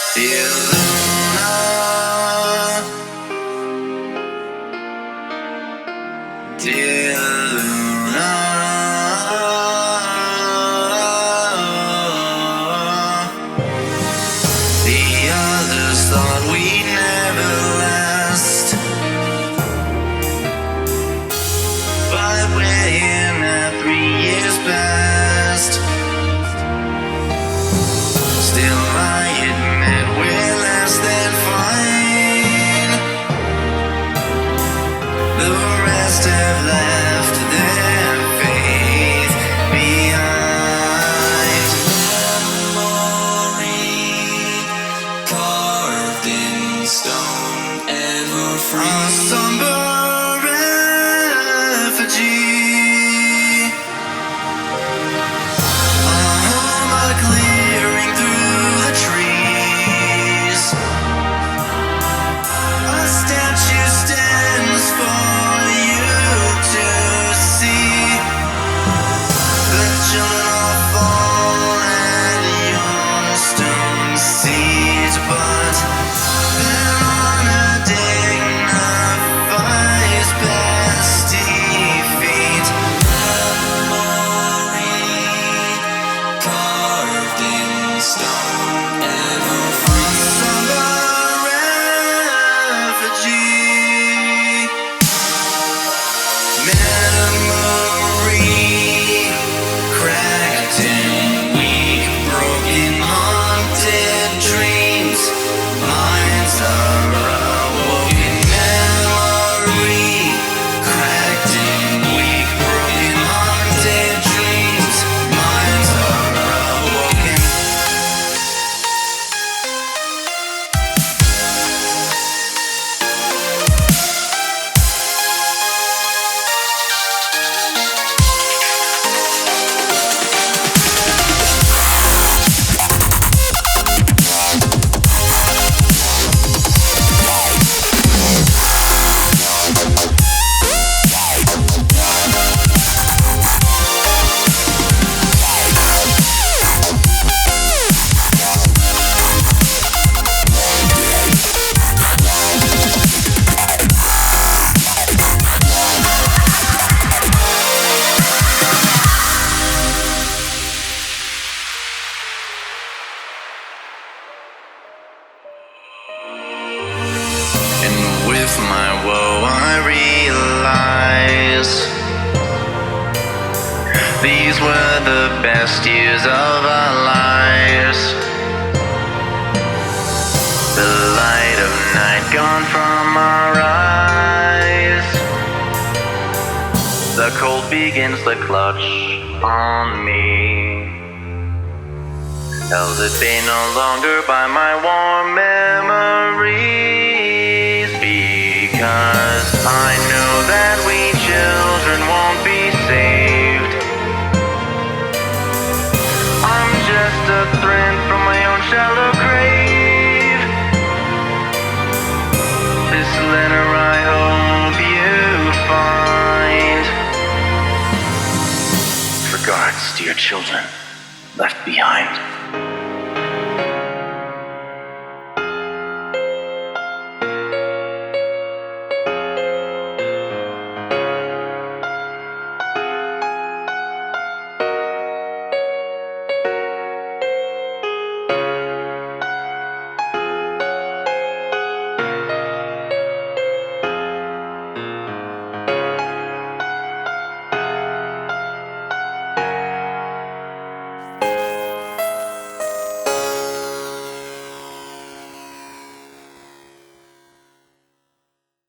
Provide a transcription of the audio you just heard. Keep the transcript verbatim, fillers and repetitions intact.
Dear Luna, dear Luna, the others thought we'd never last, but we're here now, three years past. Still I admit we're less than fine. The rest have left their faith behind. Memory carved in stone, ever free. A somber refugee. A home, a clearing through the trees. A statue stands for you to see. The children all fall at your stone seat, but their honor dignifies past defeat. Memory carved in stone, ever free. A somber refugee. Memory cracked and weak, broken, haunted dreams. Minds are awoken. Memory cracked and weak, broken, haunted dreams. Minds are awoken. And with my woe I realize these were the best years of our lives. The light of night gone from our eyes. The cold begins to clutch on me. Held at bay no longer by my warm memories, because I know that we children won't be saved. I'm just a thread from my own shallow grave. This letter I hope you find. Regards, dear children left behind.